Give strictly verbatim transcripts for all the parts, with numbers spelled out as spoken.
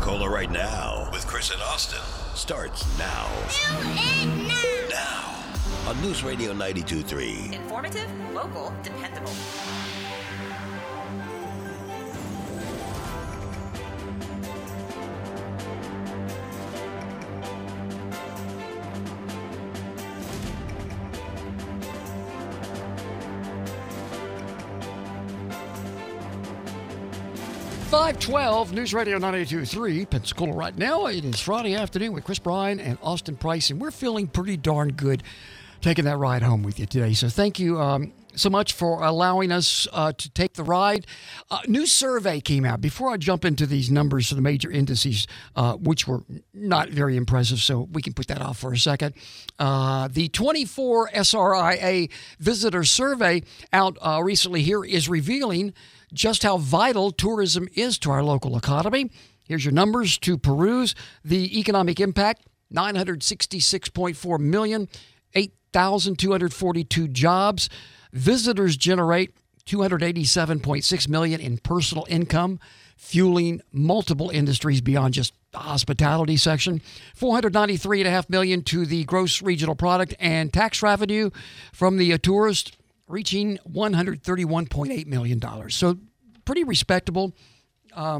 Pensacola Right Now with Chris and Austin starts now. Do it now. Now. On News Radio ninety-two point three. Informative, local, dependable. five twelve, News Radio ninety-two point three, Pensacola Right Now. It is Friday afternoon with Chris Bryan and Austin Price, and we're feeling pretty darn good taking that ride home with you today. So thank you um, so much for allowing us uh, to take the ride. Uh, new survey came out. Before I jump into these numbers for the major indices, uh, which were not very impressive, so we can put that off for a second. Uh, the twenty-four S R I A Visitor Survey out uh, recently here is revealing just how vital tourism is to our local economy. Here's your numbers to peruse. The economic impact, nine hundred sixty-six point four million, eight thousand two hundred forty-two jobs. Visitors generate two hundred eighty-seven point six million in personal income, fueling multiple industries beyond just the hospitality section. four hundred ninety-three point five million to the gross regional product, and tax revenue from the uh, tourist reaching one hundred thirty-one point eight million dollars. So pretty respectable. Um,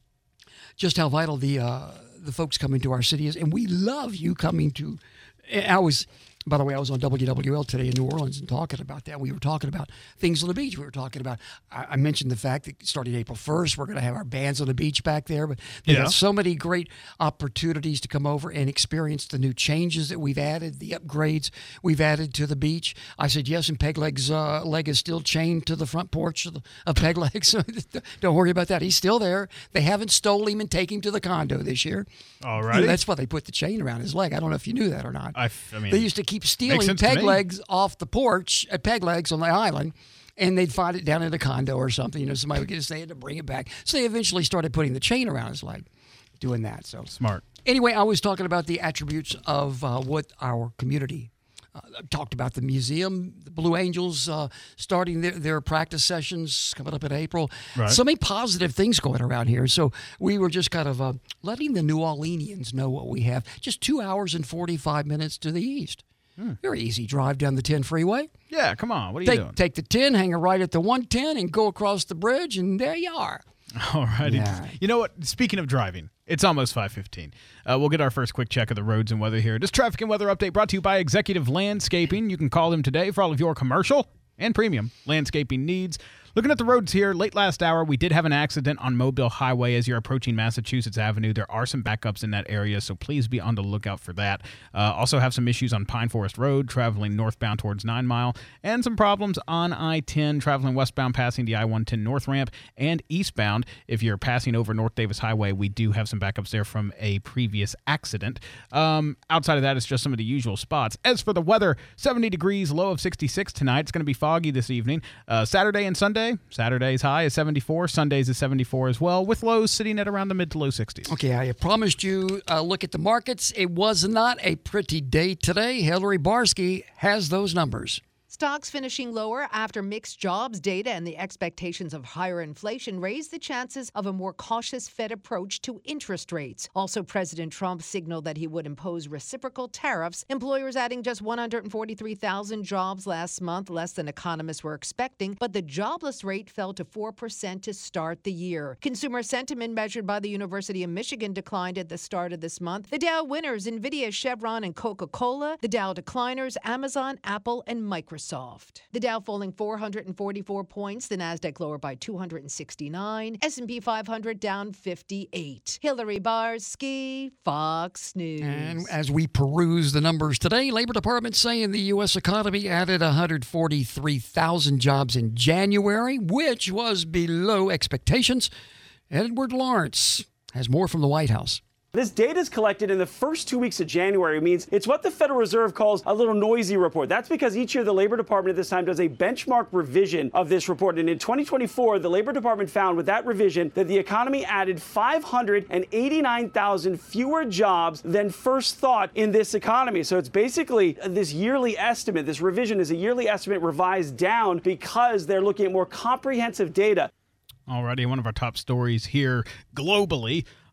just how vital the uh, the folks coming to our city is. And we love you coming to. I was, by the way, I was on W W L today in New Orleans and talking about that. We were talking about things on the beach. We were talking about, I, I mentioned the fact that starting April first, we're going to have our bands on the beach back there. But there's yeah. so many great opportunities to come over and experience the new changes that we've added, the upgrades we've added to the beach. I said yes, and Pegleg's uh, leg is still chained to the front porch of, the, of Pegleg, so don't worry about that. He's still there. They haven't stole him and taken him to the condo this year. All right. That's why they put the chain around his leg. I don't know if you knew that or not. I, I mean, they used to keep stealing peg legs off the porch at peg legs on the island, and they'd find it down in a condo or something. You know, somebody would get us, they had to bring it back. So they eventually started putting the chain around his leg, doing that. So smart. Anyway, I was talking about the attributes of uh, what our community uh, talked about. The museum, the Blue Angels uh, starting their, their practice sessions coming up in April. Right. So many positive things going around here. So we were just kind of uh, letting the New Orleanians know what we have. Just two hours and forty-five minutes to the east. Hmm. Very easy drive down the ten freeway. Yeah, come on. What are take, you doing? Take the ten, hang a right at the one ten, and go across the bridge, and there you are. All righty. Yeah. You know what? Speaking of driving, it's almost five fifteen. Uh, we'll get our first quick check of the roads and weather here. This traffic and weather update brought to you by Executive Landscaping. You can call them today for all of your commercial and premium landscaping needs. Looking at the roads here, late last hour, we did have an accident on Mobile Highway as you're approaching Massachusetts Avenue. There are some backups in that area, so please be on the lookout for that. Uh, also have some issues on Pine Forest Road, traveling northbound towards Nine Mile, and some problems on I ten, traveling westbound, passing the I one ten North Ramp, and eastbound. If you're passing over North Davis Highway, we do have some backups there from a previous accident. Um, outside of that, it's just some of the usual spots. As for the weather, seventy degrees, low of sixty-six tonight. It's going to be foggy this evening. Uh, Saturday and Sunday, Saturday's high is seventy-four. Sunday's is seventy-four as well, with lows sitting at around the mid to low sixties. Okay, I promised you a look at the markets. It was not a pretty day today. Hillary Barsky has those numbers. Stocks finishing lower after mixed jobs data and the expectations of higher inflation raised the chances of a more cautious Fed approach to interest rates. Also, President Trump signaled that he would impose reciprocal tariffs, employers adding just one hundred forty-three thousand jobs last month, less than economists were expecting, but the jobless rate fell to four percent to start the year. Consumer sentiment measured by the University of Michigan declined at the start of this month. The Dow winners, Nvidia, Chevron, and Coca-Cola. The Dow decliners, Amazon, Apple, and Microsoft. The Dow falling four hundred forty-four points, the Nasdaq lower by two hundred sixty-nine, S and P five hundred down fifty-eight. Hillary Barsky, Fox News. And as we peruse the numbers today, Labor Department saying the U S economy added one hundred forty-three thousand jobs in January, which was below expectations. Edward Lawrence has more from the White House. This data is collected in the first two weeks of January. It means it's what the Federal Reserve calls a little noisy report. That's because each year the Labor Department at this time does a benchmark revision of this report. And in twenty twenty-four, the Labor Department found with that revision that the economy added five hundred eighty-nine thousand fewer jobs than first thought in this economy. So it's basically this yearly estimate. This revision is a yearly estimate revised down because they're looking at more comprehensive data. Alrighty, one of our top stories here globally.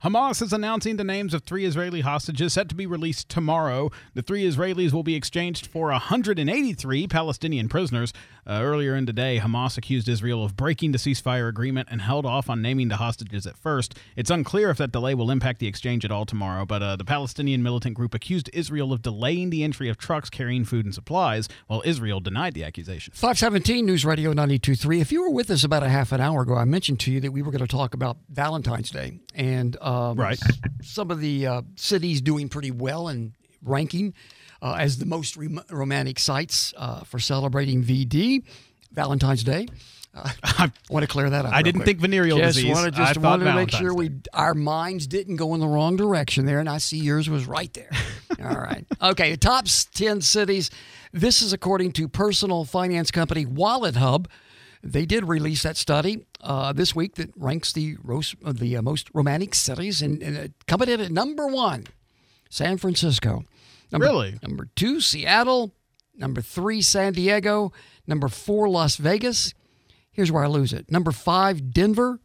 Hamas is announcing the names of three Israeli hostages set to be released tomorrow. The three Israelis will be exchanged for one hundred eighty-three Palestinian prisoners. Uh, earlier in the day, Hamas accused Israel of breaking the ceasefire agreement and held off on naming the hostages at first. It's unclear if that delay will impact the exchange at all tomorrow, but uh, the Palestinian militant group accused Israel of delaying the entry of trucks carrying food and supplies, while Israel denied the accusation. five seventeen News Radio ninety-two point three. If you were with us about a half an hour ago, I mentioned to you that we were going to talk about Valentine's Day and um, right. some of the uh, cities doing pretty well in ranking uh, as the most rom- romantic sites uh, for celebrating V D, Valentine's Day. Uh, I want to clear that up. I didn't quick. think venereal just disease. Wanna, just I wanted to make Valentine's sure we Day. our minds didn't go in the wrong direction there, and I see yours was right there. All right. Okay, top ten cities. This is according to personal finance company Wallet Hub. They did release that study uh, this week that ranks the, ros- uh, the uh, most romantic cities, and, and uh, coming in at number one, San Francisco. Number, Really? Number two, Seattle. Number three, San Diego. Number four, Las Vegas. Here's where I lose it. Number five, Denver.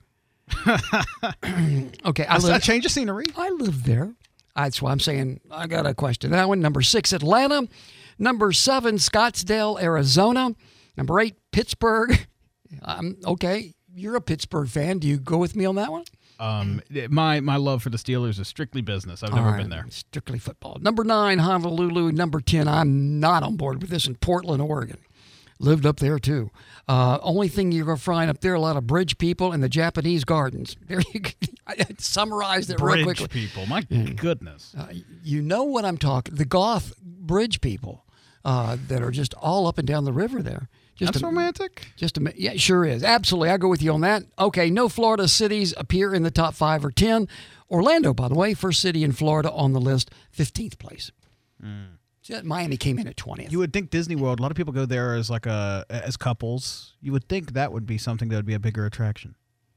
Okay, I A live, change of scenery. I live there. That's why I'm saying I got to question that one. Number six, Atlanta. Number seven, Scottsdale, Arizona. Number eight, Pittsburgh. Um, okay, you're a Pittsburgh fan. Do you go with me on that one? Um, my my love for the Steelers is strictly business. I've All never right, been there. Strictly football. Number nine, Honolulu. Number ten, I'm not on board with this, in Portland, Oregon. Lived up there, too. Uh, only thing you're going to find up there, a lot of bridge people and the Japanese gardens. There you go. I summarized it real Bridge quickly. people. My goodness. Uh, you know what I'm talking. The Goth bridge people uh, that are just all up and down the river there. Just That's a, romantic. Just a yeah, it sure is. Absolutely. I go with you on that. Okay, no Florida cities appear in the top five or ten. Orlando, by the way, first city in Florida on the list, fifteenth place. Mm. So Miami came in at twentieth. You would think Disney World, a lot of people go there as like a as couples. You would think that would be something that would be a bigger attraction.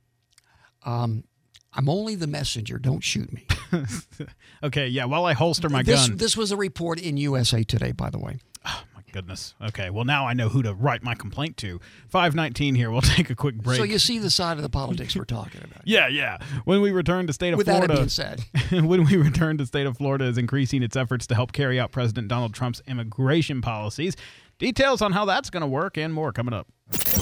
Um, I'm only the messenger. Don't shoot me. Okay, yeah, while I holster my this, gun. This was a report in U S A Today, by the way. Oh, my goodness. Okay, well, now I know who to write my complaint to. five nineteen here. We'll take a quick break. So you see the side of the politics we're talking about. Yeah, yeah. When we return to state of With Florida. that being said. When we return to state of Florida is increasing its efforts to help carry out President Donald Trump's immigration policies. Details on how that's going to work and more coming up.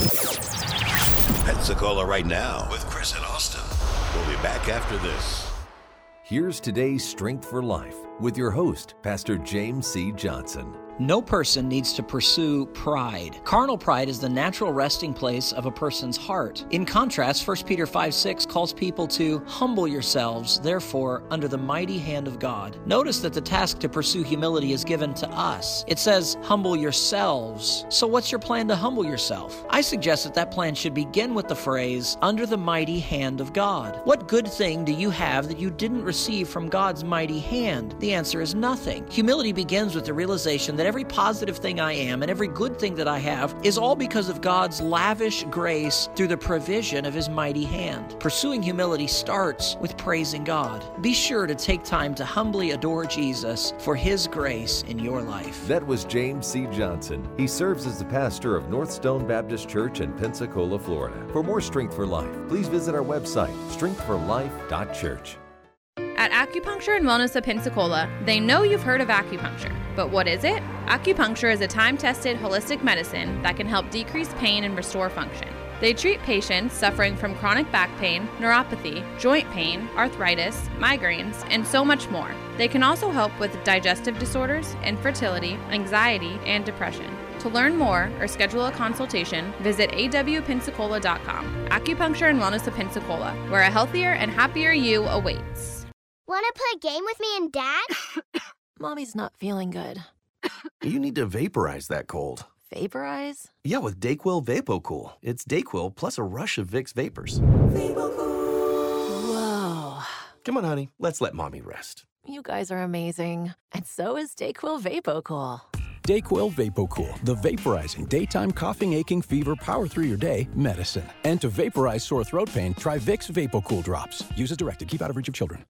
Pensacola right now with Chris and Austin. We'll be back after this. Here's today's Strength for Life with your host, Pastor James C. Johnson. No person needs to pursue pride. Carnal pride is the natural resting place of a person's heart. In contrast, First Peter five six calls people to humble yourselves, therefore, under the mighty hand of God. Notice that the task to pursue humility is given to us. It says, humble yourselves. So what's your plan to humble yourself? I suggest that that plan should begin with the phrase, under the mighty hand of God. What good thing do you have that you didn't receive from God's mighty hand? The answer is nothing. Humility begins with the realization that every positive thing I am and every good thing that I have is all because of God's lavish grace through the provision of His mighty hand. Pursuing humility starts with praising God. Be sure to take time to humbly adore Jesus for His grace in your life. That was James C. Johnson. He serves as the pastor of North Stone Baptist Church in Pensacola, Florida. For more Strength for Life, please visit our website, strength for life dot church. At Acupuncture and Wellness of Pensacola, they know you've heard of acupuncture. But what is it? Acupuncture is a time-tested holistic medicine that can help decrease pain and restore function. They treat patients suffering from chronic back pain, neuropathy, joint pain, arthritis, migraines, and so much more. They can also help with digestive disorders, infertility, anxiety, and depression. To learn more or schedule a consultation, visit a w pensacola dot com. Acupuncture and Wellness of Pensacola, where a healthier and happier you awaits. Want to play a game with me and Dad? Mommy's not feeling good. You need to vaporize that cold. Vaporize? Yeah, with Dayquil VapoCool. It's Dayquil plus a rush of Vicks vapors. Whoa. Come on, honey. Let's let Mommy rest. You guys are amazing. And so is Dayquil VapoCool. Dayquil VapoCool, the vaporizing daytime coughing, aching, fever, power through your day medicine. And to vaporize sore throat pain, try Vicks VapoCool drops. Use as directed. Keep out of reach of children.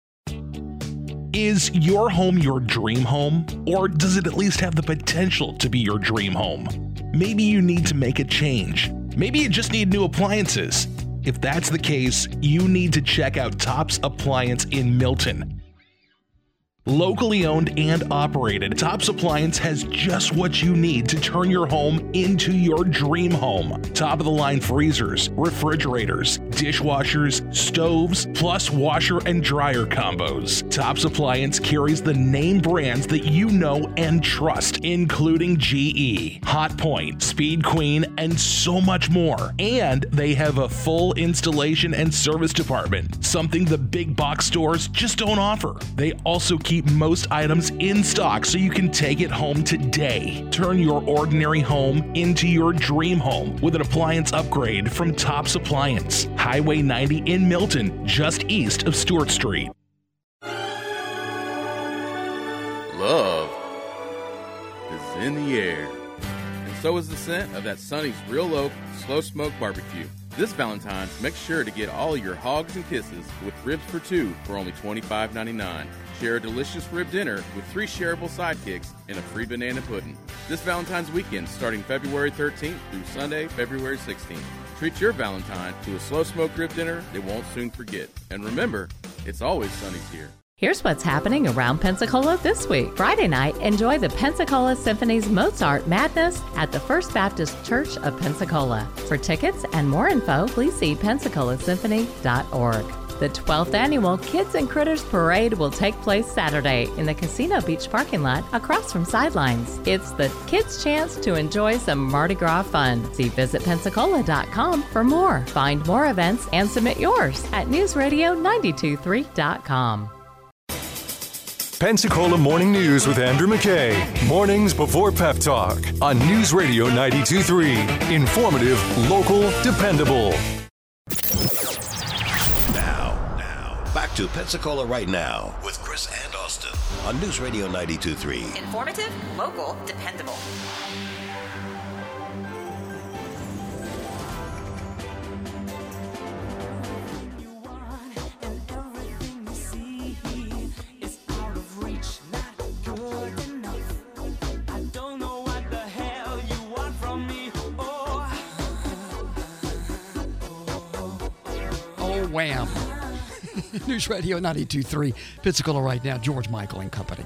Is your home your dream home? Or does it at least have the potential to be your dream home? Maybe you need to make a change. Maybe you just need new appliances. If that's the case, you need to check out Tops Appliance in Milton. Locally owned and operated, Tops Appliance has just what you need to turn your home into your dream home. Top-of-the-line freezers, refrigerators, dishwashers, stoves, plus washer and dryer combos. Tops Appliance carries the name brands that you know and trust, including G E, Hotpoint, Speed Queen, and so much more. And they have a full installation and service department, something the big box stores just don't offer. They also keep Keep most items in stock so you can take it home today. Turn your ordinary home into your dream home with an appliance upgrade from Tops Appliance. Highway ninety in Milton, just east of Stewart Street. Love is in the air. And so is the scent of that Sonny's Real Oak Slow Smoke Barbecue. This Valentine's, make sure to get all your hogs and kisses with ribs for two for only twenty-five ninety-nine. Share a delicious rib dinner with three shareable sidekicks and a free banana pudding. This Valentine's weekend, starting February thirteenth through Sunday, February sixteenth. Treat your Valentine to a slow smoked rib dinner they won't soon forget. And remember, it's always Sonny's here. Here's what's happening around Pensacola this week. Friday night, enjoy the Pensacola Symphony's Mozart Madness at the First Baptist Church of Pensacola. For tickets and more info, please see pensacola symphony dot org. The twelfth Annual Kids and Critters Parade will take place Saturday in the Casino Beach parking lot across from Sidelines. It's the kids' chance to enjoy some Mardi Gras fun. See visit pensacola dot com for more. Find more events and submit yours at news radio nine two three dot com. Pensacola Morning News with Andrew McKay. Mornings before Pep Talk on News Radio ninety-two point three. Informative, local, dependable. Now, now, back to Pensacola Right Now with Chris and Austin on News Radio ninety-two point three. Informative, local, dependable. Wham. News Radio ninety-two point three, Pensacola Right Now, George Michael and Company.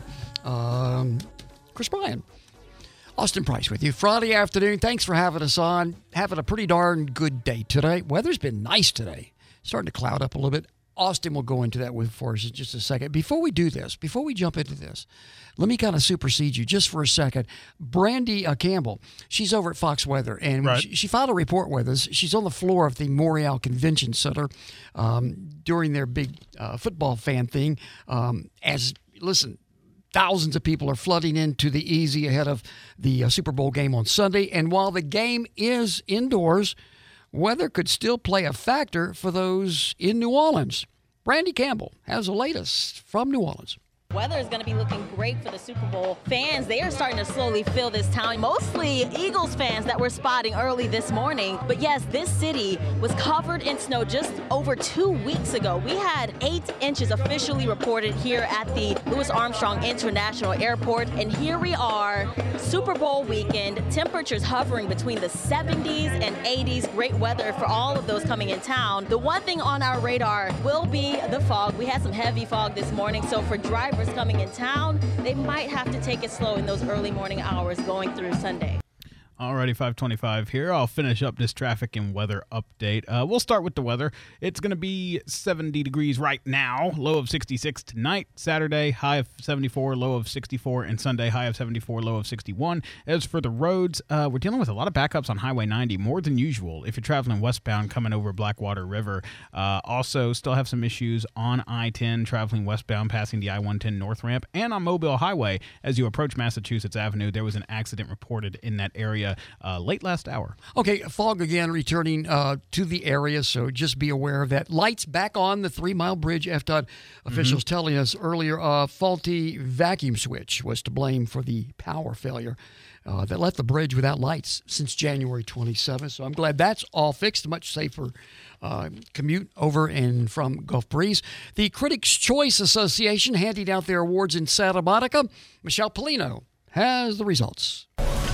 Um, Chris Bryan, Austin Price with you. Friday afternoon, thanks for having us on. Having a pretty darn good day today. Weather's been nice today. Starting to cloud up a little bit. Austin will go into that with for us in just a second. Before we do this, before we jump into this, let me kind of supersede you just for a second. Brandy uh, Campbell, she's over at Fox Weather, and right. she, she filed a report with us. She's on the floor of the Montreal Convention Center um, during their big uh, football fan thing. Um, as listen, thousands of people are flooding into the Easy ahead of the uh, Super Bowl game on Sunday, and while the game is indoors, weather could still play a factor for those in New Orleans. Brandy Campbell has the latest from New Orleans. Weather is going to be looking great for the Super Bowl fans. They are starting to slowly fill this town, mostly Eagles fans that we're spotting early this morning. But yes, this city was covered in snow just over two weeks ago. We had eight inches officially reported here at the Louis Armstrong International Airport. And here we are, Super Bowl weekend, temperatures hovering between the seventies and eighties. Great weather for all of those coming in town. The one thing on our radar will be the fog. We had some heavy fog this morning, so for drivers coming in town, they might have to take it slow in those early morning hours going through Sunday. Alrighty, five twenty-five here. I'll finish up this traffic and weather update. Uh, we'll start with the weather. It's going to be seventy degrees right now, low of sixty-six tonight, Saturday, high of seventy-four, low of sixty-four, and Sunday, high of seventy-four, low of sixty-one. As for the roads, uh, we're dealing with a lot of backups on Highway ninety, more than usual if you're traveling westbound coming over Blackwater River. Uh, also, still have some issues on I ten traveling westbound passing the I one ten North Ramp and on Mobile Highway. As you approach Massachusetts Avenue, there was an accident reported in that area Uh, late last hour. Okay, fog again returning uh, to the area, so just be aware of that. Lights back on the Three Mile Bridge. F D O T officials mm-hmm. telling us earlier, uh, faulty vacuum switch was to blame for the power failure uh, that left the bridge without lights since January twenty-seventh. So I'm glad that's all fixed. Much safer uh, commute over and from Gulf Breeze. The Critics' Choice Association handing out their awards in Santa Monica. Michelle Polino has the results.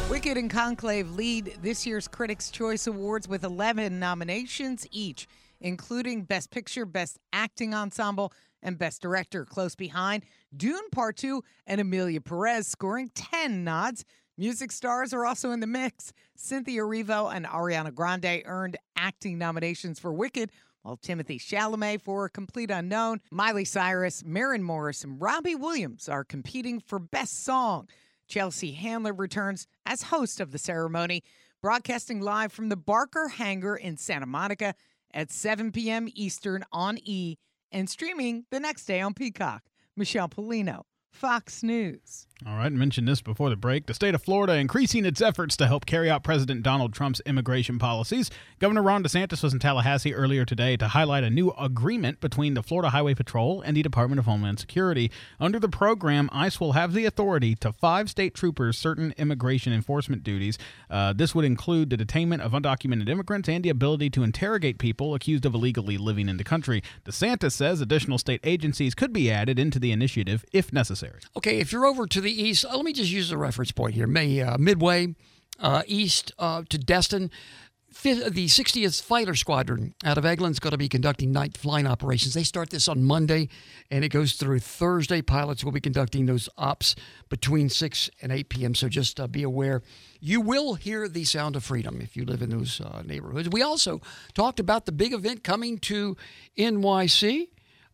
Wicked and Conclave lead this year's Critics' Choice Awards with eleven nominations each, including Best Picture, Best Acting Ensemble, and Best Director. Close behind, Dune Part two and Emilia Perez scoring ten nods. Music stars are also in the mix. Cynthia Erivo and Ariana Grande earned acting nominations for Wicked, while Timothée Chalamet for Complete Unknown, Miley Cyrus, Maren Morris, and Robbie Williams are competing for Best Song. Chelsea Handler returns as host of the ceremony, broadcasting live from the Barker Hangar in Santa Monica at seven p.m. Eastern on E! And streaming the next day on Peacock. Michelle Polino, Fox News. All right, mentioned this before the break. The state of Florida increasing its efforts to help carry out President Donald Trump's immigration policies. Governor Ron DeSantis was in Tallahassee earlier today to highlight a new agreement between the Florida Highway Patrol and the Department of Homeland Security. Under the program, ICE will have the authority to five state troopers certain immigration enforcement duties. Uh, this would include the detainment of undocumented immigrants and the ability to interrogate people accused of illegally living in the country. DeSantis says additional state agencies could be added into the initiative if necessary. Okay, if you're over to the east, uh, let me just use a reference point here. May uh, Midway, uh, east uh, to Destin, fifth, the sixtieth Fighter Squadron out of Eglin is going to be conducting night flying operations. They start this on Monday, and it goes through Thursday. Pilots will be conducting those ops between six and eight p.m., so just uh, be aware. You will hear the sound of freedom if you live in those uh, neighborhoods. We also talked about the big event coming to N Y C,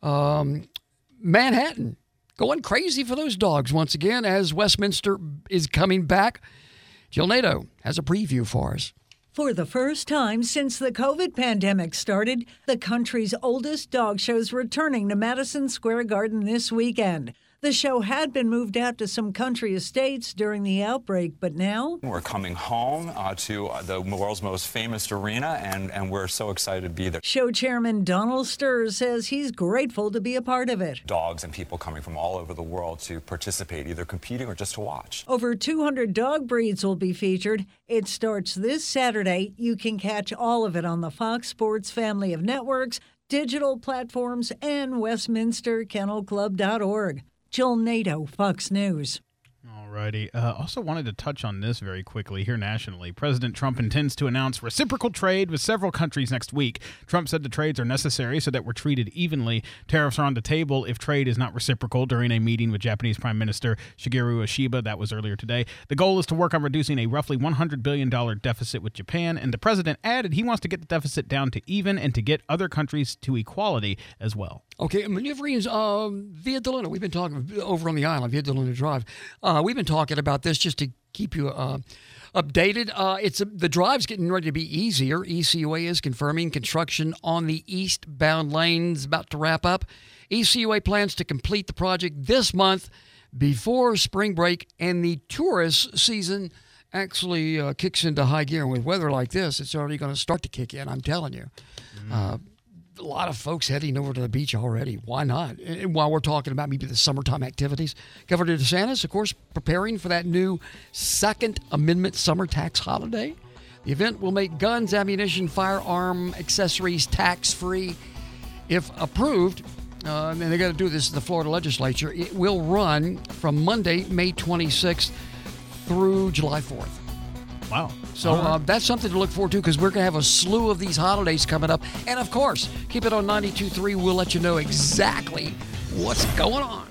um, Manhattan. Going crazy for those dogs once again as Westminster is coming back. Jill Nato has a preview for us. For the first time since the COVID pandemic started, the country's oldest dog show's returning to Madison Square Garden this weekend. The show had been moved out to some country estates during the outbreak, but now we're coming home uh, to uh, the world's most famous arena, and, and we're so excited to be there. Show chairman Donald Sturz says he's grateful to be a part of it. Dogs and people coming from all over the world to participate, either competing or just to watch. Over two hundred dog breeds will be featured. It starts this Saturday. You can catch all of it on the Fox Sports family of networks, digital platforms, and Westminster Kennel Club dot org. Jill Nato, Fox News. Alrighty. Uh, also wanted to touch on this very quickly here nationally. President Trump intends to announce reciprocal trade with several countries next week. Trump said the trades are necessary so that we're treated evenly. Tariffs are on the table if trade is not reciprocal during a meeting with Japanese Prime Minister Shigeru Ishiba. That was earlier today. The goal is to work on reducing a roughly one hundred billion dollars deficit with Japan, and the president added he wants to get the deficit down to even and to get other countries to equality as well. Okay, maneuvering um, via Deluna. We've been talking over on the island, via Deluna Drive. Uh, we've been talking about this just to keep you uh, updated. Uh, it's a, the drive's getting ready to be easier. E C U A is confirming construction on the eastbound lanes about to wrap up. E C U A plans to complete the project this month before spring break, and the tourist season actually uh, kicks into high gear. And with weather like this, it's already going to start to kick in, I'm telling you. Mm. Uh, A lot of folks heading over to the beach already. Why not? And while we're talking about maybe the summertime activities, Governor DeSantis, of course, preparing for that new Second Amendment summer tax holiday. The event will make guns, ammunition, firearm accessories tax-free. If approved, uh, and they got to do this in the Florida legislature, it will run from Monday, May twenty-sixth through July fourth. Wow. So uh, that's something to look forward to because we're going to have a slew of these holidays coming up. And, of course, keep it on ninety-two point three. We'll let you know exactly what's going on.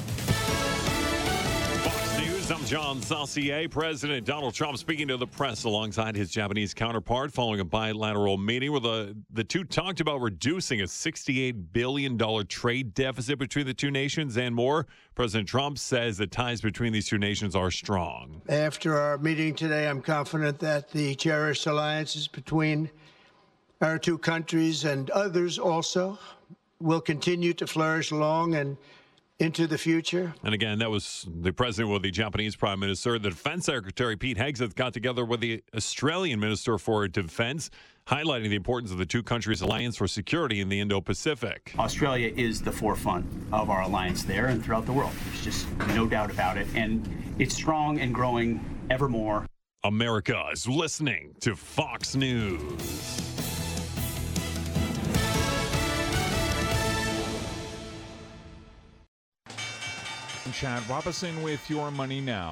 Fox News, I'm John Saucier. President Donald Trump speaking to the press alongside his Japanese counterpart following a bilateral meeting where the, the two talked about reducing a sixty-eight billion dollars trade deficit between the two nations and more. President Trump says the ties between these two nations are strong. After our meeting today, I'm confident that the cherished alliances between our two countries and others also will continue to flourish long and into the future. And again, that was the president with the Japanese Prime Minister. The Defense Secretary Pete Hegseth got together with the Australian Minister for Defense, highlighting the importance of the two countries' alliance for security in the Indo-Pacific. Australia is the forefront of our alliance there and throughout the world. There's just no doubt about it. And it's strong and growing ever more. America is listening to Fox News. Chad Robinson with Your Money Now.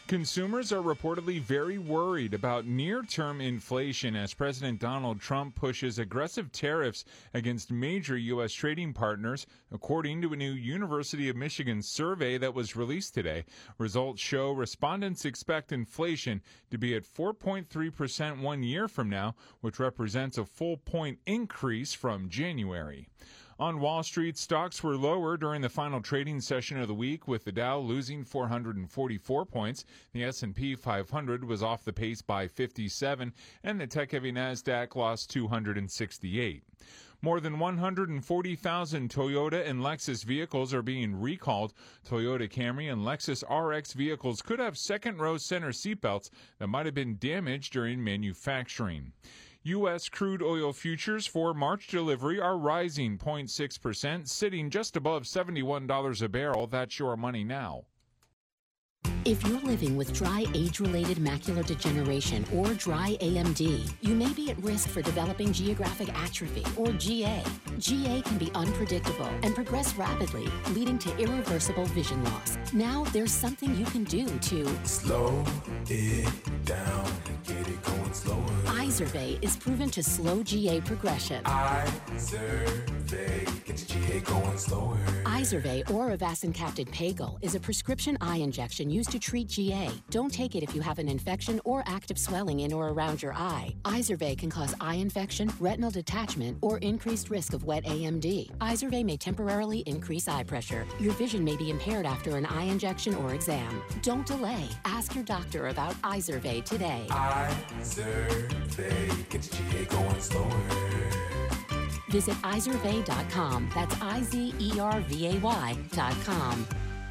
Consumers are reportedly very worried about near-term inflation as President Donald Trump pushes aggressive tariffs against major U S trading partners, according to a new University of Michigan survey that was released today. Results show respondents expect inflation to be at four point three percent one year from now, which represents a full point increase from January. On Wall Street, stocks were lower during the final trading session of the week, with the Dow losing four hundred forty-four points. The S and P five hundred was off the pace by fifty-seven, and the tech-heavy NASDAQ lost two hundred sixty-eight. More than one hundred forty thousand Toyota and Lexus vehicles are being recalled. Toyota Camry and Lexus R X vehicles could have second-row center seatbelts that might have been damaged during manufacturing. U S crude oil futures for March delivery are rising zero point six percent, sitting just above seventy-one dollars a barrel. That's your money now. If you're living with dry age-related macular degeneration or dry A M D, you may be at risk for developing geographic atrophy or G A. G A can be unpredictable and progress rapidly, leading to irreversible vision loss. Now there's something you can do to slow it down, get it going slower. Izervay is proven to slow G A progression. Izervay gets G A going slower. Izervay or avacincaptad pagel is a prescription eye injection used to treat G A. Don't take it if you have an infection or active swelling in or around your eye. Izervay can cause eye infection, retinal detachment, or increased risk of wet A M D. Izervay may temporarily increase eye pressure. Your vision may be impaired after an eye injection or exam. Don't delay. Ask your doctor about Izervay today. Izervay gets G A going slower. Visit izervay dot com. That's I Z E R V A Y dot com.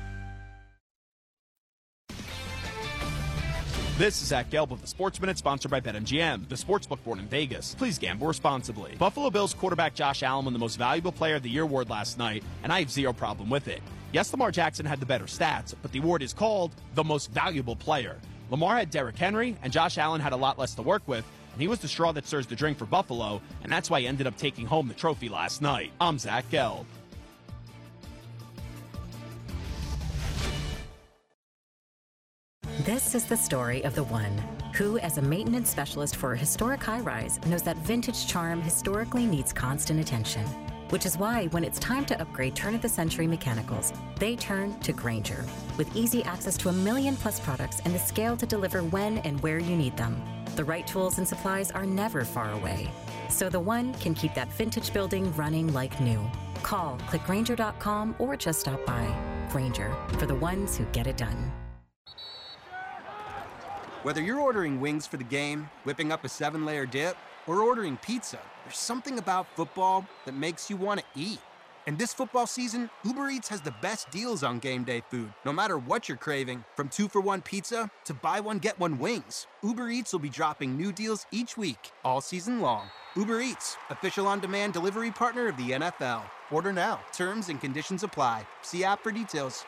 This is Zach Gelb of the Sports Minute, sponsored by BetMGM, the sportsbook born in Vegas. Please gamble responsibly. Buffalo Bills quarterback Josh Allen won the Most Valuable Player of the Year award last night, and I have zero problem with it. Yes, Lamar Jackson had the better stats, but the award is called the Most Valuable Player. Lamar had Derrick Henry, and Josh Allen had a lot less to work with, and he was the straw that stirs the drink for Buffalo, and that's why he ended up taking home the trophy last night. I'm Zach Gelb. This is the story of the one who, as a maintenance specialist for a historic high-rise, knows that vintage charm historically needs constant attention. Which is why, when it's time to upgrade turn-of-the-century mechanicals, they turn to Grainger. With easy access to a million-plus products and the scale to deliver when and where you need them. The right tools and supplies are never far away. So the one can keep that vintage building running like new. Call, click Grainger dot com, or just stop by. Grainger, for the ones who get it done. Whether you're ordering wings for the game, whipping up a seven-layer dip, or ordering pizza, there's something about football that makes you want to eat. And this football season, Uber Eats has the best deals on game day food. No matter what you're craving, from two-for-one pizza to buy one, get one wings, Uber Eats will be dropping new deals each week, all season long. Uber Eats, official on-demand delivery partner of the N F L. Order now. Terms and conditions apply. See app for details.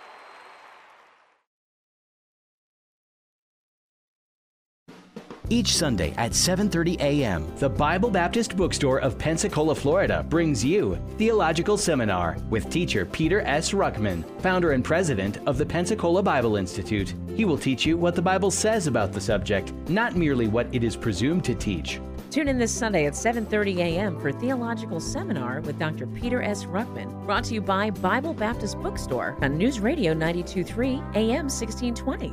Each Sunday at seven thirty a.m., the Bible Baptist Bookstore of Pensacola, Florida brings you Theological Seminar with teacher Peter S. Ruckman, founder and president of the Pensacola Bible Institute. He will teach you what the Bible says about the subject, not merely what it is presumed to teach. Tune in this Sunday at seven thirty a.m. for Theological Seminar with Doctor Peter S. Ruckman, brought to you by Bible Baptist Bookstore on News Radio ninety-two point three A M sixteen twenty.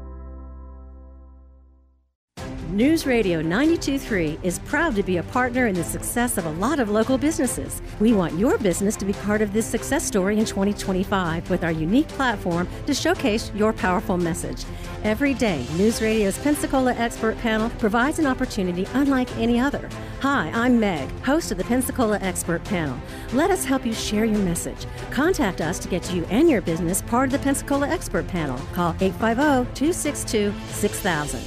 News Radio ninety-two point three is proud to be a partner in the success of a lot of local businesses. We want your business to be part of this success story in twenty twenty-five with our unique platform to showcase your powerful message. Every day, News Radio's Pensacola Expert Panel provides an opportunity unlike any other. Hi, I'm Meg, host of the Pensacola Expert Panel. Let us help you share your message. Contact us to get you and your business part of the Pensacola Expert Panel. Call eight five zero, two six two, six thousand.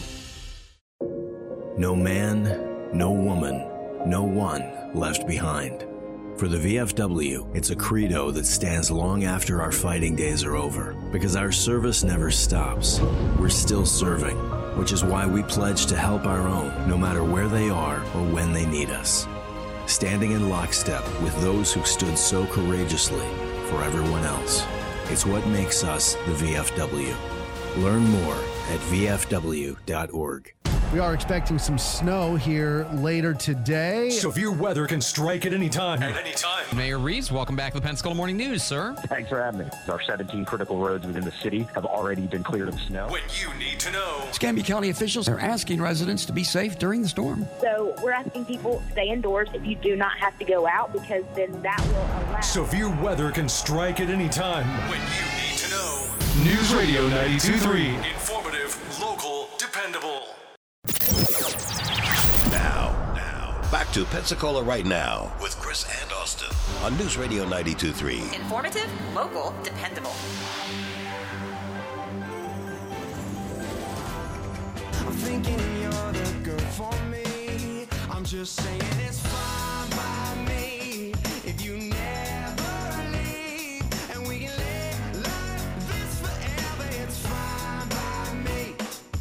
No man, no woman, no one left behind. For the V F W, it's a credo that stands long after our fighting days are over, because our service never stops. We're still serving, which is why we pledge to help our own, no matter where they are or when they need us. Standing in lockstep with those who stood so courageously for everyone else. It's what makes us the V F W. Learn more at v f w dot org. We are expecting some snow here later today. Severe weather can strike at any time. At any time. Mayor Reeves, welcome back to the Pensacola Morning News, sir. Thanks for having me. Our seventeen critical roads within the city have already been cleared of snow. When you need to know. Escambia County officials are asking residents to be safe during the storm. So we're asking people to stay indoors if you do not have to go out, because then that will allow. Severe weather can strike at any time. When you need to know. News Radio ninety-two point three. Informative, local, dependable. Now, now, back to Pensacola Right Now with Chris and Austin on News Radio ninety-two point three. Informative, local, dependable. I'm thinking you're the girl for me. I'm just saying it's fine by me if you never leave, and we can live like this forever. It's fine by me.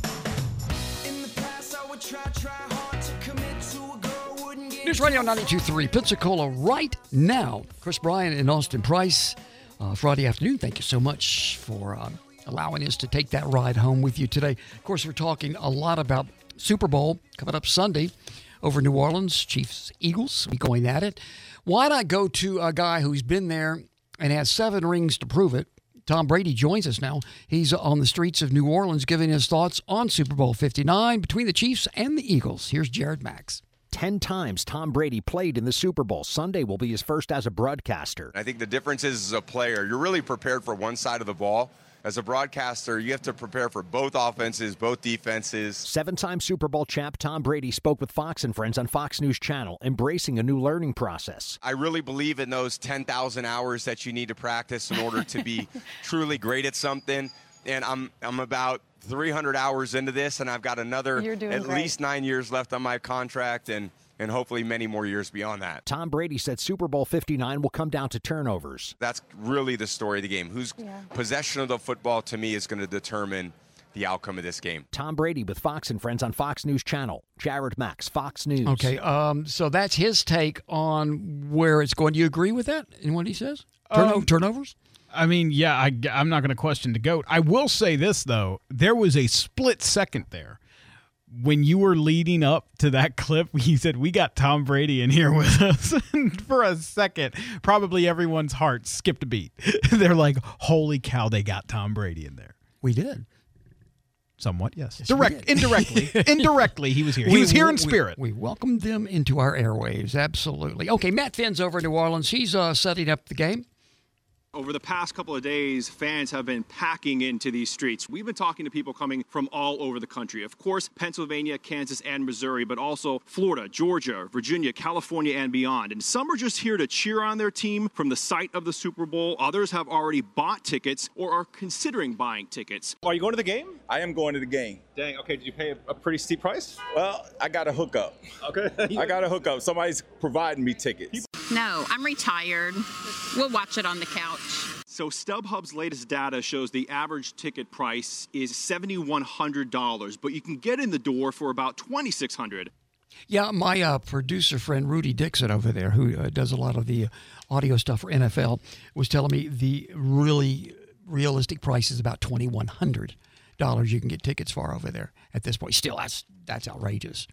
In the past I would try, try hard to commit to a girl, wouldn't get. News Radio ninety-two point three, Pensacola Right Now. Chris Bryan and Austin Price, uh, Friday afternoon. Thank you so much for um, allowing us to take that ride home with you today. Of course, we're talking a lot about Super Bowl coming up Sunday over New Orleans. Chiefs, Eagles, we going at it. Why not go to a guy who's been there and has seven rings to prove it? Tom Brady joins us now. He's on the streets of New Orleans giving his thoughts on Super Bowl fifty-nine between the Chiefs and the Eagles. Here's Jared Max. Ten times Tom Brady played in the Super Bowl. Sunday will be his first as a broadcaster. I think the difference is, as a player, you're really prepared for one side of the ball. As a broadcaster, you have to prepare for both offenses, both defenses. Seven-time Super Bowl champ Tom Brady spoke with Fox and Friends on Fox News Channel, embracing a new learning process. I really believe in those ten thousand hours that you need to practice in order to be truly great at something. And I'm I'm about three hundred hours into this, and I've got another at great. least nine years left on my contract, and and hopefully many more years beyond that. Tom Brady said Super Bowl fifty-nine will come down to turnovers. That's really the story of the game. Whose Yeah. possession of the football, to me, is going to determine the outcome of this game. Tom Brady with Fox and Friends on Fox News Channel. Jared Max, Fox News. Okay, um, so that's his take on where it's going. Do you agree with that in what he says? Turno- Um, turnovers? I mean, yeah, I, I'm not going to question the GOAT. I will say this, though. There was a split second there when you were leading up to that clip. He said, we got Tom Brady in here with us. And for a second, probably everyone's heart skipped a beat. They're like, holy cow, they got Tom Brady in there. We did. Somewhat, yes. Yes, Direct, we did. indirectly. indirectly, he was here. He We- was here in we- spirit. We welcomed them into our airwaves, absolutely. Okay, Matt Finn's over in New Orleans. He's uh, setting up the game. Over the past couple of days, fans have been packing into these streets. We've been talking to people coming from all over the country. Of course, Pennsylvania, Kansas, and Missouri, but also Florida, Georgia, Virginia, California, and beyond. And some are just here to cheer on their team from the site of the Super Bowl. Others have already bought tickets or are considering buying tickets. Are you going to the game? I am going to the game. Dang, okay, did you pay a, a pretty steep price? Well, I got a hookup. Okay. I got a hookup. Somebody's providing me tickets. No, I'm retired. We'll watch it on the couch. So StubHub's latest data shows the average ticket price is seven thousand one hundred dollars, but you can get in the door for about two thousand six hundred dollars. Yeah, my uh, producer friend Rudy Dixon over there, who uh, does a lot of the uh, audio stuff for N F L, was telling me the really realistic price is about two thousand one hundred dollars you can get tickets for over there at this point. Still, that's that's outrageous.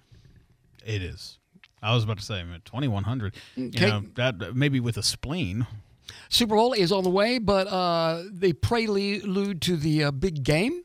It is. I was about to say, I mean, twenty-one hundred. You Okay. know, that maybe with a spleen. Super Bowl is on the way, but uh, the prelude to the uh, big game.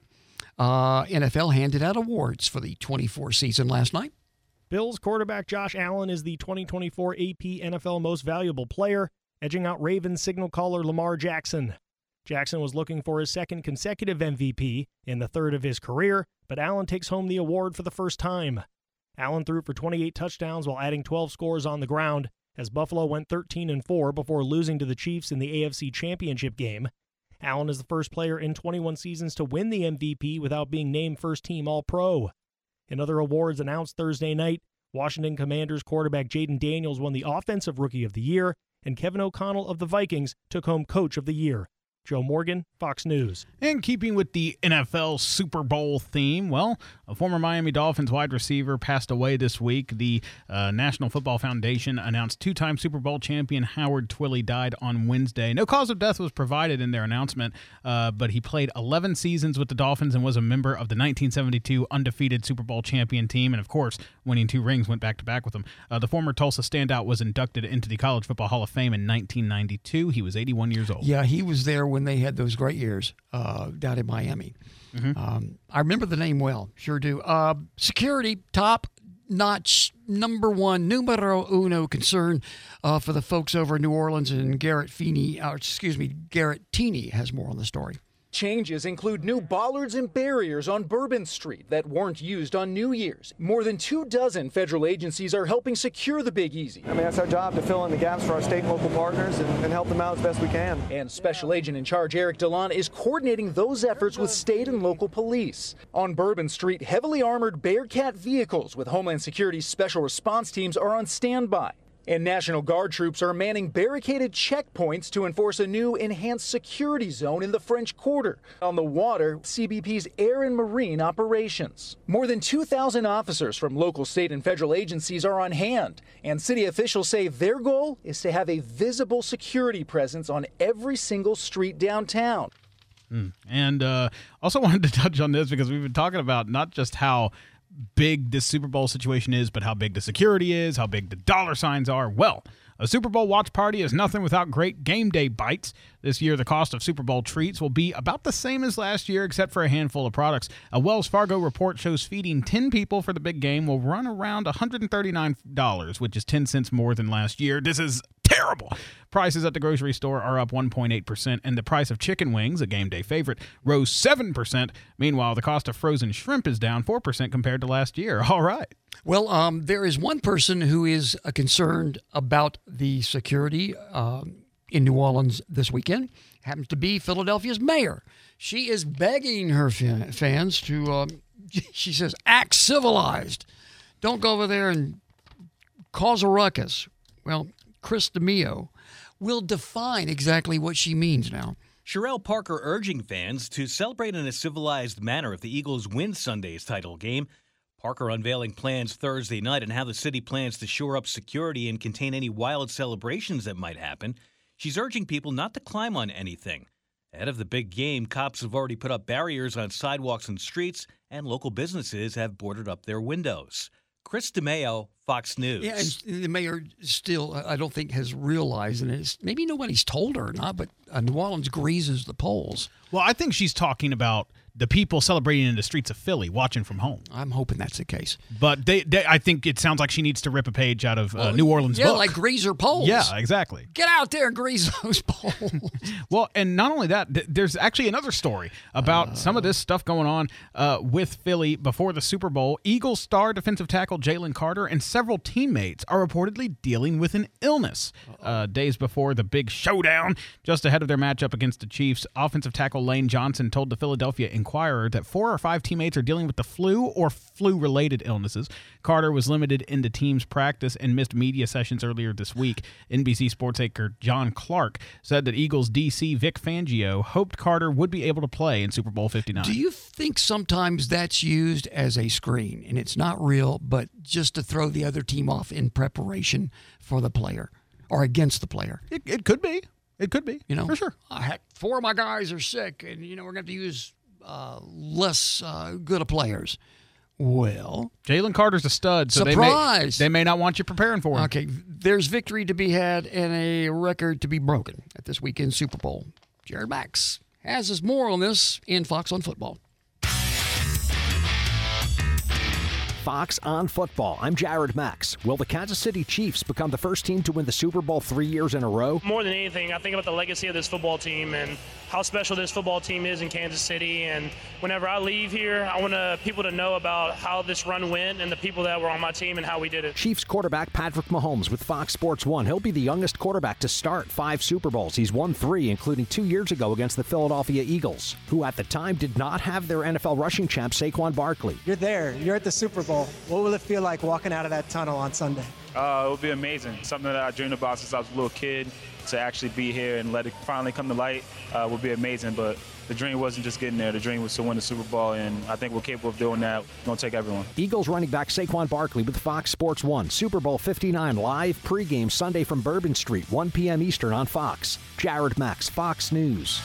Uh, N F L handed out awards for the twenty-four season last night. Bills quarterback Josh Allen is the twenty twenty-four A P N F L Most Valuable Player, edging out Ravens signal caller Lamar Jackson. Jackson was looking for his second consecutive M V P in the third of his career, but Allen takes home the award for the first time. Allen threw for twenty-eight touchdowns while adding twelve scores on the ground, as Buffalo went thirteen and four before losing to the Chiefs in the A F C Championship game. Allen is the first player in twenty-one seasons to win the M V P without being named first-team All-Pro. In other awards announced Thursday night, Washington Commanders quarterback Jaden Daniels won the Offensive Rookie of the Year, and Kevin O'Connell of the Vikings took home Coach of the Year. Joe Morgan, Fox News. And keeping with the N F L Super Bowl theme, well, a former Miami Dolphins wide receiver passed away this week. The uh, National Football Foundation announced two-time Super Bowl champion Howard Twilley died on Wednesday. No cause of death was provided in their announcement, uh, but he played eleven seasons with the Dolphins and was a member of the nineteen seventy-two undefeated Super Bowl champion team, and of course, winning two rings went back-to-back with them. Uh, the former Tulsa standout was inducted into the College Football Hall of Fame in nineteen ninety-two. He was eighty-one years old. Yeah, he was there when they had those great years uh, down in Miami. Mm-hmm. Um, I remember the name well, sure do. Uh, security, top-notch, number one, numero uno concern uh, for the folks over in New Orleans, and Garrett Feeney, or excuse me, Garrett Teeney has more on the story. Changes include new bollards and barriers on Bourbon Street that weren't used on New Year's. More than two dozen federal agencies are helping secure the Big Easy. I mean, that's our job, to fill in the gaps for our state and local partners and, and help them out as best we can. And Special Agent in Charge Eric Delon is coordinating those efforts with state and local police. On Bourbon Street, heavily armored Bearcat vehicles with Homeland Security's special response teams are on standby. And National Guard troops are manning barricaded checkpoints to enforce a new enhanced security zone in the French Quarter. On the water, C B P's air and marine operations. More than two thousand officers from local, state, and federal agencies are on hand. And city officials say their goal is to have a visible security presence on every single street downtown. Mm. And uh, also wanted to touch on this because we've been talking about not just how big this Super Bowl situation is, but how big the security is, how big the dollar signs are. Well, a Super Bowl watch party is nothing without great game day bites. This year, the cost of Super Bowl treats will be about the same as last year, except for a handful of products. A Wells Fargo report shows feeding ten people for the big game will run around one hundred thirty-nine dollars, which is ten cents more than last year. This is terrible. Prices at the grocery store are up one point eight percent, and the price of chicken wings, a game day favorite, rose seven percent. Meanwhile, the cost of frozen shrimp is down four percent compared to last year. All right. Well, um, there is one person who is uh, concerned about the security um, in New Orleans this weekend. Happens to be Philadelphia's mayor. She is begging her fan- fans to, um, she says, act civilized. Don't go over there and cause a ruckus. Well, Chris DeMeo will define exactly what she means now. Sherelle Parker urging fans to celebrate in a civilized manner if the Eagles win Sunday's title game. Parker unveiling plans Thursday night on how the city plans to shore up security and contain any wild celebrations that might happen. She's urging people not to climb on anything. Ahead of the big game, cops have already put up barriers on sidewalks and streets, and local businesses have boarded up their windows. Chris DeMeo, Fox News. Yeah, and the mayor still, I don't think, has realized, and it's, maybe nobody's told her or not, but uh, New Orleans greases the polls. Well, I think she's talking about the people celebrating in the streets of Philly, watching from home. I'm hoping that's the case. But they, they I think it sounds like she needs to rip a page out of uh, well, New Orleans yeah, book. Yeah, like grease her polls. Yeah, exactly. Get out there and grease those polls. Well, and not only that, th- there's actually another story about uh, some of this stuff going on uh, with Philly before the Super Bowl. Eagles star defensive tackle Jalen Carter and several teammates are reportedly dealing with an illness. Uh, days before the big showdown, just ahead of their matchup against the Chiefs, offensive tackle Lane Johnson told the Philadelphia Inquirer that four or five teammates are dealing with the flu or flu-related illnesses. Carter was limited in the team's practice and missed media sessions earlier this week. N B C sports anchor John Clark said that Eagles D C Vic Fangio hoped Carter would be able to play in Super Bowl fifty-nine. Do you think sometimes that's used as a screen, and it's not real, but just to throw the other team off in preparation for the player or against the player? It, it could be. It could be. You know, for sure. Uh, heck, four of my guys are sick, and, you know, we're going to have to use uh, less uh, good of players. Well, Jalen Carter's a stud, so surprise. They, may, they may not want you preparing for him. Okay, there's victory to be had and a record to be broken at this weekend's Super Bowl. Jared Max has us more on this in Fox on Football. Fox on Football. I'm Jared Max. Will the Kansas City Chiefs become the first team to win the Super Bowl three years in a row? More than anything, I think about the legacy of this football team and how special this football team is in Kansas City. And whenever I leave here, I want to, people to know about how this run went and the people that were on my team and how we did it. Chiefs quarterback Patrick Mahomes with Fox Sports one. He'll be the youngest quarterback to start five Super Bowls. He's won three, including two years ago against the Philadelphia Eagles, who at the time did not have their N F L rushing champ Saquon Barkley. You're there. You're at the Super Bowl. Bowl. What will it feel like walking out of that tunnel on Sunday? Uh, it will be amazing. Something that I dreamed about since I was a little kid. To actually be here and let it finally come to light uh, would be amazing. But the dream wasn't just getting there. The dream was to win the Super Bowl, and I think we're capable of doing that. We're going to take everyone. Eagles running back Saquon Barkley with Fox Sports one. Super Bowl fifty-nine live pregame Sunday from Bourbon Street, one p.m. Eastern on Fox. Jared Max, Fox News.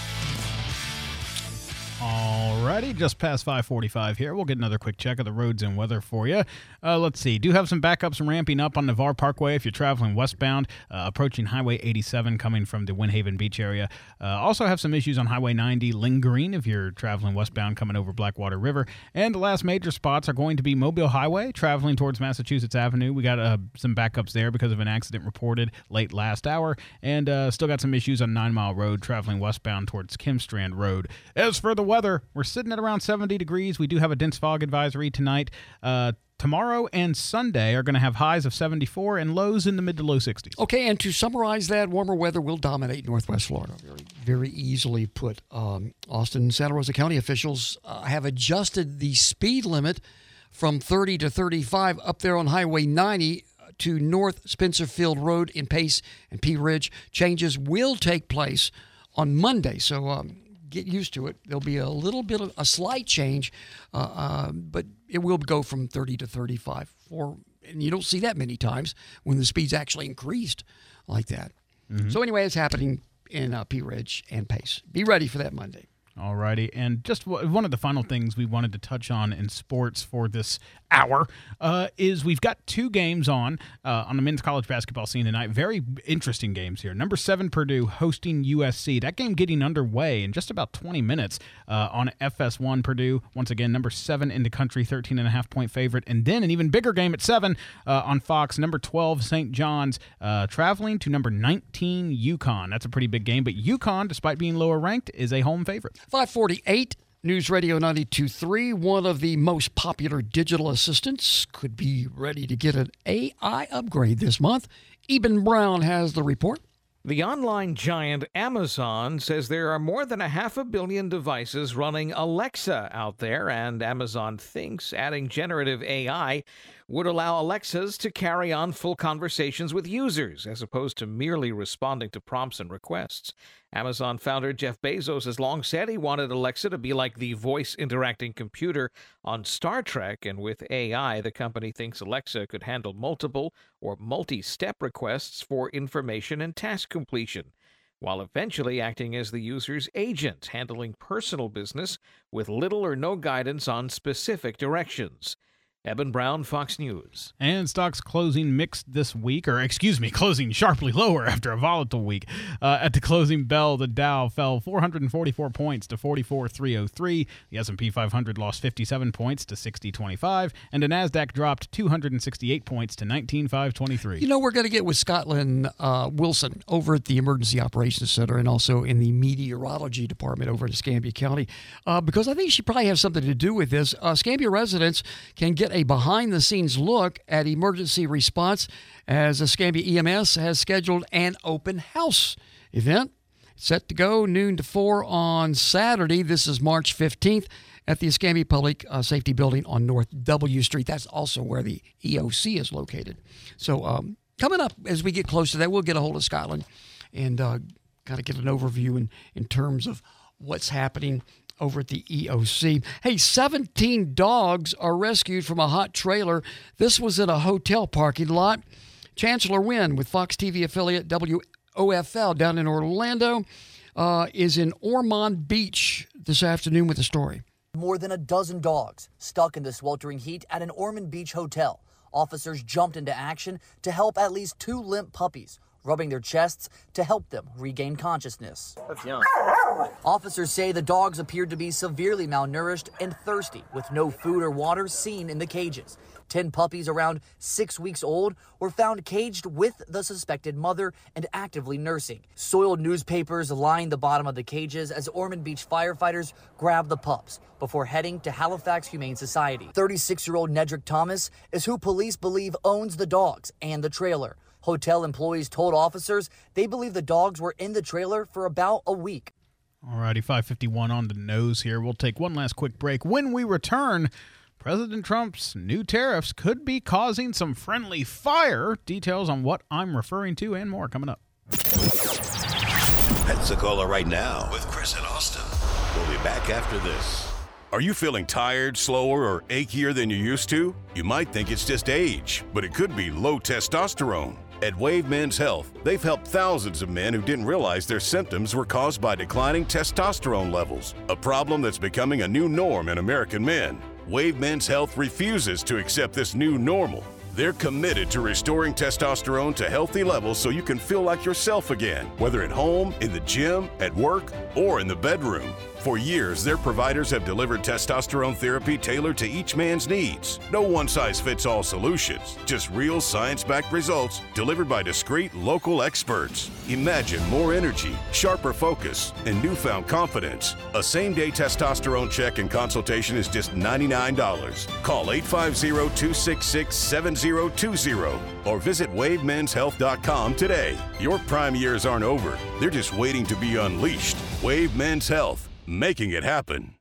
Alrighty, just past five forty-five here. We'll get another quick check of the roads and weather for you. Uh, let's see. Do have some backups ramping up on Navarre Parkway if you're traveling westbound, uh, approaching Highway eighty-seven coming from the Windhaven Beach area. Uh, also have some issues on Highway ninety lingering if you're traveling westbound coming over Blackwater River. And the last major spots are going to be Mobile Highway traveling towards Massachusetts Avenue. We got uh, some backups there because of an accident reported late last hour. And uh, still got some issues on Nine Mile Road traveling westbound towards Kimstrand Road. As for the weather, we're sitting at around seventy degrees. We do have a dense fog advisory tonight. Uh, tomorrow and Sunday are going to have highs of seventy-four and lows in the mid to low sixties. Okay, and to summarize that, warmer weather will dominate Northwest Florida. Very, very easily put. Um, Austin and Santa Rosa County officials uh, have adjusted the speed limit from thirty to thirty-five up there on Highway ninety to North Spencerfield Road in Pace and Pea Ridge. Changes will take place on Monday, so um, get used to it. There'll be a little bit of a slight change, uh, uh, but it will go from thirty to thirty-five. For, and you don't see that many times when the speed's actually increased like that. Mm-hmm. So anyway, it's happening in uh, Pea Ridge and Pace. Be ready for that Monday. All righty. And just w- one of the final things we wanted to touch on in sports for this hour uh, is we've got two games on uh, on the men's college basketball scene tonight. Very interesting games here. Number seven, Purdue hosting U S C. That game getting underway in just about twenty minutes uh, on F S one. Purdue, once again, number seven in the country, thirteen and a half point favorite. And then an even bigger game at seven uh, on Fox. Number twelve, Saint John's, uh, traveling to number nineteen, UConn. That's a pretty big game. But UConn, despite being lower ranked, is a home favorite. five forty-eight, News Radio ninety-two point three. One of the most popular digital assistants could be ready to get an A I upgrade this month. Eben Brown has the report. The online giant Amazon says there are more than a half a billion devices running Alexa out there, and Amazon thinks adding generative A I would allow Alexas to carry on full conversations with users, as opposed to merely responding to prompts and requests. Amazon founder Jeff Bezos has long said he wanted Alexa to be like the voice-interacting computer on Star Trek, and with A I, the company thinks Alexa could handle multiple or multi-step requests for information and task completion, while eventually acting as the user's agent, handling personal business with little or no guidance on specific directions. Eben Brown, Fox News. And stocks closing mixed this week, or excuse me, closing sharply lower after a volatile week. Uh, at the closing bell, the Dow fell four hundred forty-four points to forty-four thousand three hundred three. The S and P five hundred lost fifty-seven points to sixty thousand twenty-five, and the Nasdaq dropped two hundred sixty-eight points to nineteen thousand five hundred twenty-three. You know, we're going to get with Scotland uh, Wilson over at the Emergency Operations Center and also in the Meteorology Department over at Escambia County, uh, because I think she probably has something to do with this. Uh, Escambia residents can get a behind-the-scenes look at emergency response as Escambia E M S has scheduled an open house event set to go noon to four on Saturday. This is March fifteenth at the Escambia Public uh, Safety Building on North W Street. That's also where the E O C is located. So um, coming up as we get close to that, we'll get a hold of Scotland and uh, kind of get an overview in, in terms of what's happening over at the E O C. Hey, seventeen dogs are rescued from a hot trailer. This was in a hotel parking lot. Chancellor Wynn with Fox T V affiliate W O F L down in Orlando uh, is in Ormond Beach this afternoon with the story. More than a dozen dogs stuck in the sweltering heat at an Ormond Beach hotel. Officers jumped into action to help at least two limp puppies, rubbing their chests to help them regain consciousness. That's young. Officers say the dogs appeared to be severely malnourished and thirsty, with no food or water seen in the cages. Ten puppies around six weeks old were found caged with the suspected mother and actively nursing. Soiled newspapers lined the bottom of the cages as Ormond Beach firefighters grabbed the pups before heading to Halifax Humane Society. thirty-six-year-old Nedrick Thomas is who police believe owns the dogs and the trailer. Hotel employees told officers they believe the dogs were in the trailer for about a week. Alrighty, five fifty-one on the nose here. We'll take one last quick break. When we return, President Trump's new tariffs could be causing some friendly fire. Details on what I'm referring to and more coming up. Pensacola right now with Chris and Austin. We'll be back after this. Are you feeling tired, slower, or achier than you used to? You might think it's just age, but it could be low testosterone. At Wave Men's Health, they've helped thousands of men who didn't realize their symptoms were caused by declining testosterone levels, a problem that's becoming a new norm in American men. Wave Men's Health refuses to accept this new normal. They're committed to restoring testosterone to healthy levels so you can feel like yourself again, whether at home, in the gym, at work, or in the bedroom. For years, their providers have delivered testosterone therapy tailored to each man's needs. No one-size-fits-all solutions, just real science-backed results delivered by discreet local experts. Imagine more energy, sharper focus, and newfound confidence. A same-day testosterone check and consultation is just ninety-nine dollars. Call eight five zero, two six six, seven zero two zero or visit wave mens health dot com today. Your prime years aren't over. They're just waiting to be unleashed. Wave Men's Health. Making it happen.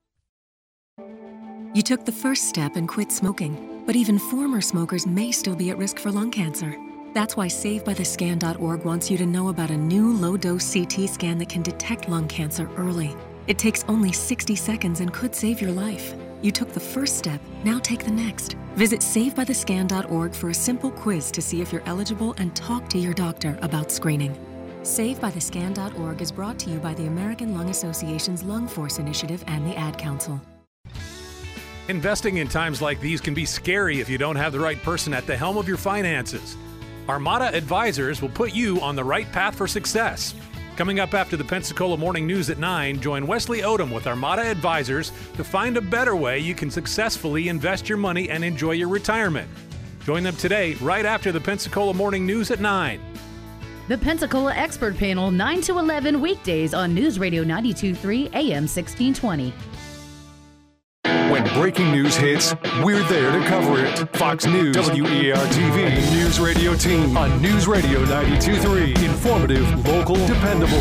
You took the first step and quit smoking, but even former smokers may still be at risk for lung cancer. That's why save by the scan dot org wants you to know about a new low-dose C T scan that can detect lung cancer early. It takes only sixty seconds and could save your life. You took the first step, now take the next. Visit save by the scan dot org for a simple quiz to see if you're eligible and talk to your doctor about screening. save by the scan dot org is brought to you by the American Lung Association's Lung Force Initiative and the Ad Council. Investing in times like these can be scary if you don't have the right person at the helm of your finances. Armada Advisors will put you on the right path for success. Coming up after the Pensacola Morning News at nine, join Wesley Odom with Armada Advisors to find a better way you can successfully invest your money and enjoy your retirement. Join them today, right after the Pensacola Morning News at nine. The Pensacola Expert Panel, nine to eleven weekdays on News Radio ninety-two point three A M sixteen twenty. When breaking news hits, we're there to cover it. Fox News, W E A R T V, News Radio Team on News Radio ninety-two point three. Informative, local, dependable.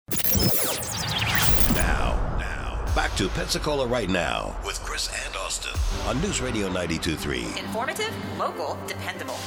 Now, now, back to Pensacola right now with Chris and Austin on News Radio ninety-two point three. Informative, local, dependable.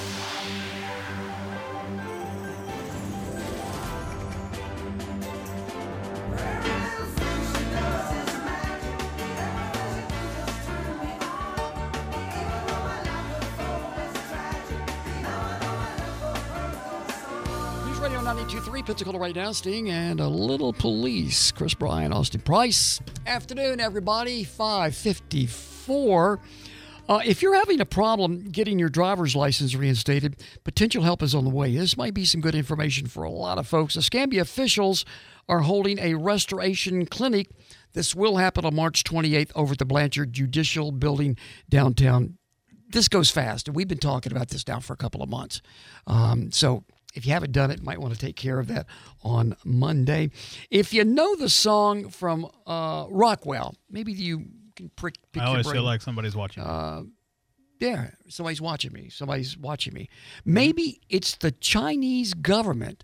ninety-two point three Pensacola right now, Sting and a little police. Chris Bryan, Austin Price. Afternoon, everybody. five fifty-four. Uh, if you're having a problem getting your driver's license reinstated, potential help is on the way. This might be some good information for a lot of folks. Escambia officials are holding a restoration clinic. This will happen on March twenty-eighth over at the Blanchard Judicial Building downtown. This goes fast, and we've been talking about this now for a couple of months. Um, so if you haven't done it, you might want to take care of that on Monday. If you know the song from uh, Rockwell, maybe you can prick, pick I always your brain. feel like somebody's watching me. Uh, yeah, somebody's watching me. Somebody's watching me. Maybe it's the Chinese government.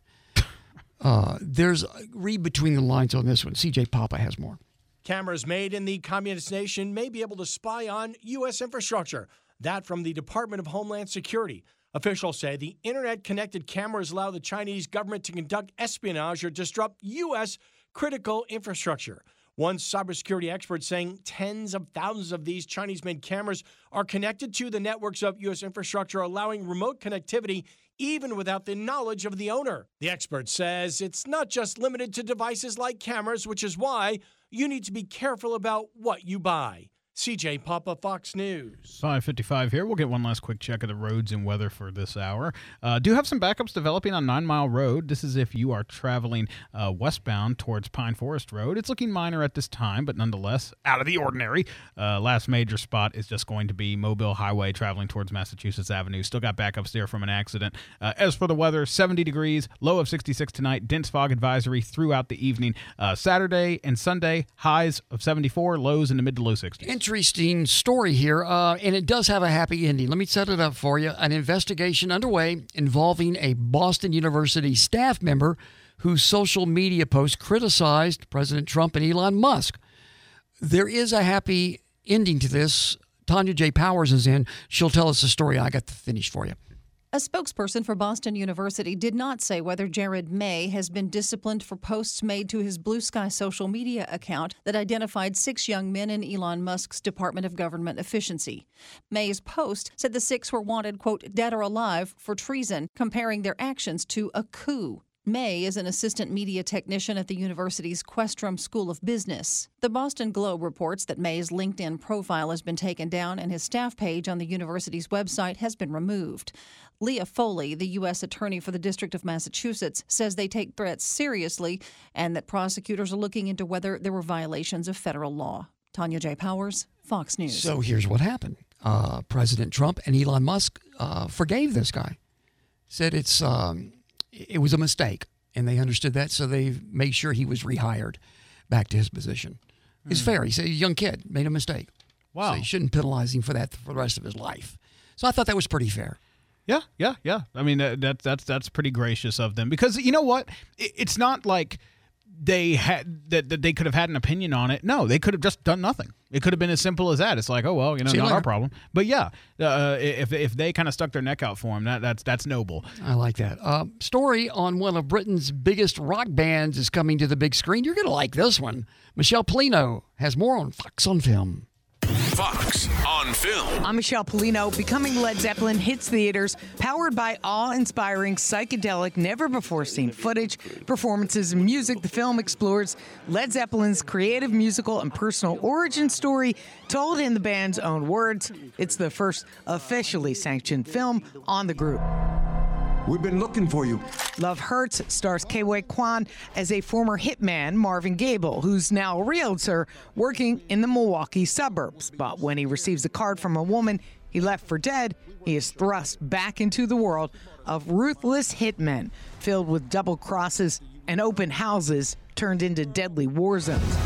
Uh, there's read between the lines on this one. C J Papa has more. Cameras made in the communist nation may be able to spy on U S infrastructure. That from the Department of Homeland Security. Officials say the internet-connected cameras allow the Chinese government to conduct espionage or disrupt U S critical infrastructure. One cybersecurity expert saying tens of thousands of these Chinese-made cameras are connected to the networks of U S infrastructure, allowing remote connectivity even without the knowledge of the owner. The expert says it's not just limited to devices like cameras, which is why you need to be careful about what you buy. C J Papa, Fox News. five fifty-five here. We'll get one last quick check of the roads and weather for this hour. Uh, do have some backups developing on Nine Mile Road. This is if you are traveling uh, westbound towards Pine Forest Road. It's looking minor at this time, but nonetheless out of the ordinary. Uh, last major spot is just going to be Mobile Highway traveling towards Massachusetts Avenue. Still got backups there from an accident. Uh, as for the weather, seventy degrees, low of sixty-six tonight. Dense fog advisory throughout the evening. Uh, Saturday and Sunday, highs of seventy-four, lows in the mid to low sixties. Interesting story here, uh, and it does have a happy ending. Let me set it up for you. An investigation underway involving a Boston University staff member whose social media post criticized President Trump and Elon Musk. There is a happy ending to this. Tanya J. Powers is in. She'll tell us the story I got to finish for you. A spokesperson for Boston University did not say whether Jared May has been disciplined for posts made to his Blue Sky social media account that identified six young men in Elon Musk's Department of Government Efficiency. May's post said the six were wanted, quote, dead or alive for treason, comparing their actions to a coup. May is an assistant media technician at the university's Questrom School of Business. The Boston Globe reports that May's LinkedIn profile has been taken down and his staff page on the university's website has been removed. Leah Foley, the U S attorney for the District of Massachusetts, says they take threats seriously and that prosecutors are looking into whether there were violations of federal law. Tanya J. Powers, Fox News. So here's what happened. Uh, President Trump and Elon Musk uh, forgave this guy. Said it's... Um, It was a mistake, and they understood that, so they made sure he was rehired back to his position. It's Hmm. fair. He said, a young kid made a mistake. Wow. So you shouldn't penalize him for that for the rest of his life. So I thought that was pretty fair. Yeah, yeah, yeah. I mean, that, that that's that's pretty gracious of them because you know what? It, it's not like they had that, that they could have had an opinion on it. No, they could have just done nothing. It could have been as simple as that. It's like, oh well, you know, See you not later. our problem. But yeah, uh, if if they kind of stuck their neck out for him, that that's that's noble. I like that. Uh, story on one of Britain's biggest rock bands is coming to the big screen. You're going to like this one. Michelle Polino has more on Fox on Film. Fox on Film. I'm Michelle Polino. Becoming Led Zeppelin hits theaters, powered by awe-inspiring, psychedelic, never-before-seen footage, performances, and music. The film explores Led Zeppelin's creative, musical, and personal origin story, told in the band's own words. It's the first officially sanctioned film on the group. We've been looking for you. Love Hurts stars Kei Kwan as a former hitman, Marvin Gable, who's now a realtor working in the Milwaukee suburbs. But when he receives a card from a woman he left for dead, he is thrust back into the world of ruthless hitmen, filled with double crosses and open houses turned into deadly war zones.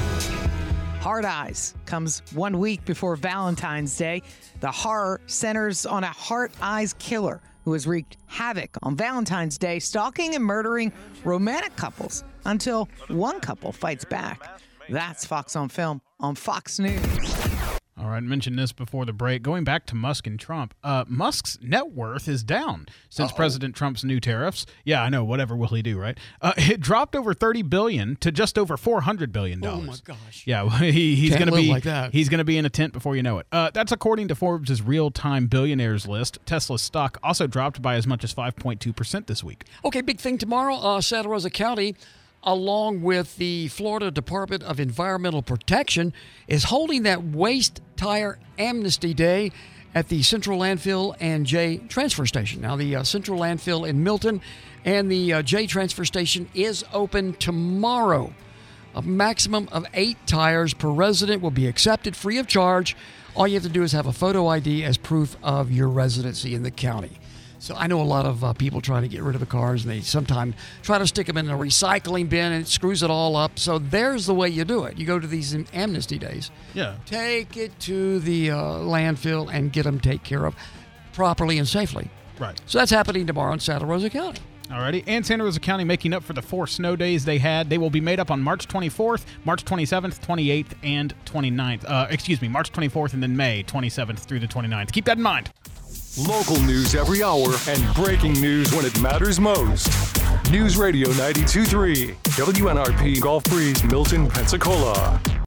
Hard Eyes comes one week before Valentine's Day. The horror centers on a Heart Eyes killer who has wreaked havoc on Valentine's Day, stalking and murdering romantic couples until one couple fights back. That's Fox on Film on Fox News. All right, I mentioned this before the break. Going back to Musk and Trump, uh, Musk's net worth is down since Uh-oh. President Trump's new tariffs. Yeah, I know. Whatever will he do, right? Uh, it dropped over thirty billion dollars to just over four hundred billion dollars. Oh my gosh! Yeah, well, he, he's Can't going to live be like that. He's going to be in a tent before you know it. Uh, that's according to Forbes' real-time billionaires list. Tesla's stock also dropped by as much as five point two percent this week. Okay, big thing tomorrow. Uh, Santa Rosa County, along with the Florida Department of Environmental Protection, is holding that waste tire amnesty day at the Central Landfill and J Transfer Station. Now, the uh, Central Landfill in Milton and the uh, J Transfer Station is open tomorrow. A maximum of eight tires per resident will be accepted free of charge. All you have to do is have a photo I D as proof of your residency in the county. So I know a lot of uh, people trying to get rid of the cars, and they sometimes try to stick them in a recycling bin, and it screws it all up. So there's the way you do it. You go to these amnesty days. Yeah. Take it to the uh, landfill and get them taken care of properly and safely. Right. So that's happening tomorrow in Santa Rosa County. Alrighty, and Santa Rosa County making up for the four snow days they had. They will be made up on March twenty-fourth, March twenty-seventh, twenty-eighth, and twenty-ninth. Uh, excuse me, March twenty-fourth and then May twenty-seventh through the twenty-ninth. Keep that in mind. Local news every hour and breaking news when it matters most. News Radio ninety-two point three, W N R P, Gulf Breeze, Milton, Pensacola.